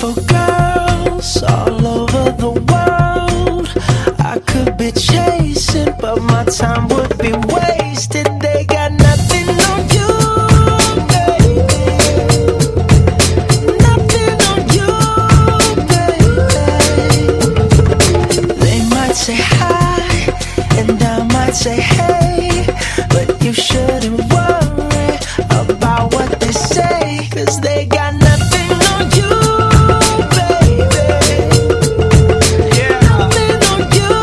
Beautiful girls all over the world. I could be chasing, but my time would be wasted. They got nothing on you, baby. Nothing on you, baby. They might say hi, and I might say hey, but you shouldn't worry about what they say, 'cause they got nothing on you, baby. Yeah. Nothing on you.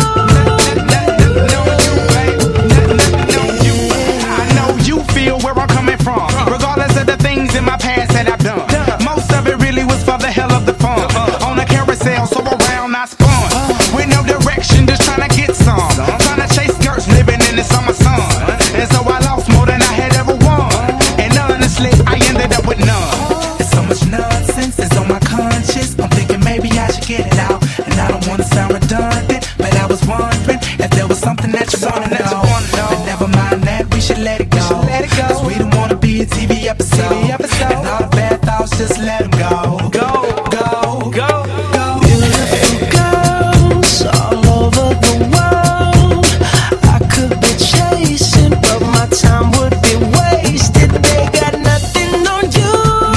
Nothing on you, babe. Nothing on you. I know you feel where I'm coming from, regardless of the things in my past that I've done. Most of it really was for the hell of the fun. On a carousel, so around I spun. With no direction, just trying to get some. Trying to chase skirts, living in the summer sun. And so I lost more than I had ever won. And honestly, I ended up with none. There's so much nonsense that's on my conscience. I'm thinking maybe I should get it out. And I don't want to sound redundant, but I was wondering if there was something that you want to know. But never mind that, we should let it go. 'Cause we don't want to be a TV episode. And all the bad thoughts, just let them go. Go, go, go, go. Beautiful girls all over the world. I could be chasing, but my time would be wasted. They got nothing on you.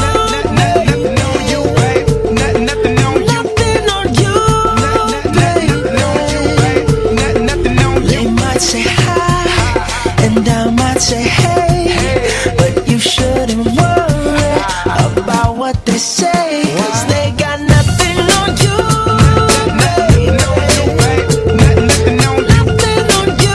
Nothing on you, babe. Nothing on you. Nothing on you, Nothing on you, babe. Nothing on They you. might say hi, and I might say hey, but you shouldn't worry about what they say, 'cause they got nothing on you, baby. Nothing on you, babe. Nothing on you. Nothing on you.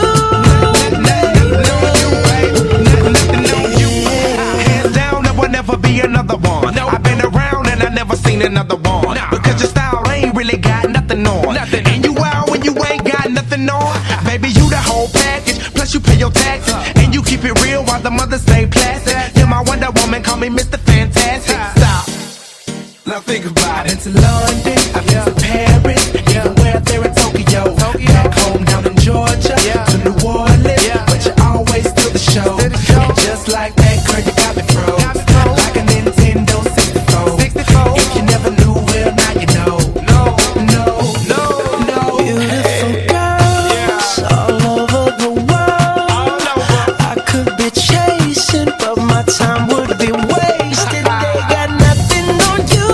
Nothing on you, babe. Nothing on you. Hands down, there will never be another one. I've been around and I never seen another one. Because your style ain't really got nothing on. And you out when you ain't got nothing on. Baby, you the whole package. Plus you pay your taxes. And you keep it real while the mothers stay plastic. You're my Wonder Woman, call me Mr. Fantastic. Stop. Now think about it. I've been to London, I've been to Paris, even where there in Tokyo. Back home down in Georgia, to New Orleans, but you always steal the show. And just like that, girl, you got me froze, like a Nintendo 64. If you never knew, well, now you know. No, no, no, no. Beautiful girls all over the world. I could be chasing, but my time would be wasted. They got nothing on you.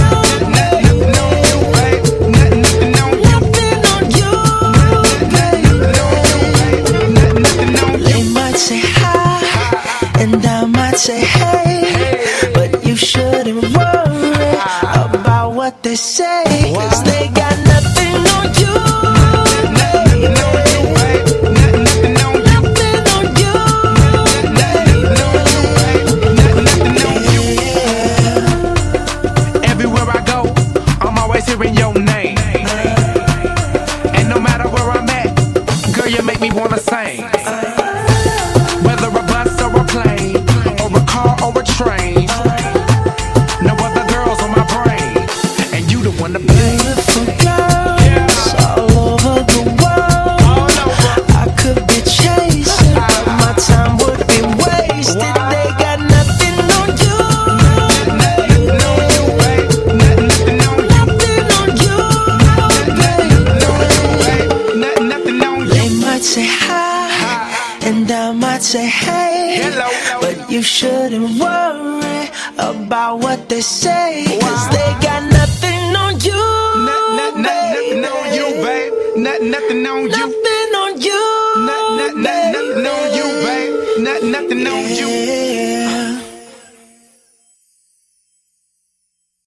Nothing on you, babe. Nothing on you. Nothing on you, baby. Nothing on They you. might say hi, and I might say hey, but you shouldn't worry about what they say, 'cause they got nothing on you. Nothing on you, babe. Nothing on you. Nothing on you. Nothing on you, babe. Nothing on you. Everywhere I go, I'm always hearing your name. And no matter where I'm at, girl, you make me wanna sing. Whether a bus or a plane, or a car or a train, no other girls on my brain, and you the one to blame. Beautiful girls all over the world. I could be chasing, but my time would be wasted. They got nothing on you. Nothing on you, babe. Nothing on you. Nothing on you, baby. Nothing on you. They might say hi, and I might say hey, Hello. but you shouldn't worry about what they say, 'cause they got nothing on you. Nothing on you, babe. Nothing on you. Nothing on you. Nothing on you, babe. Nothing on you.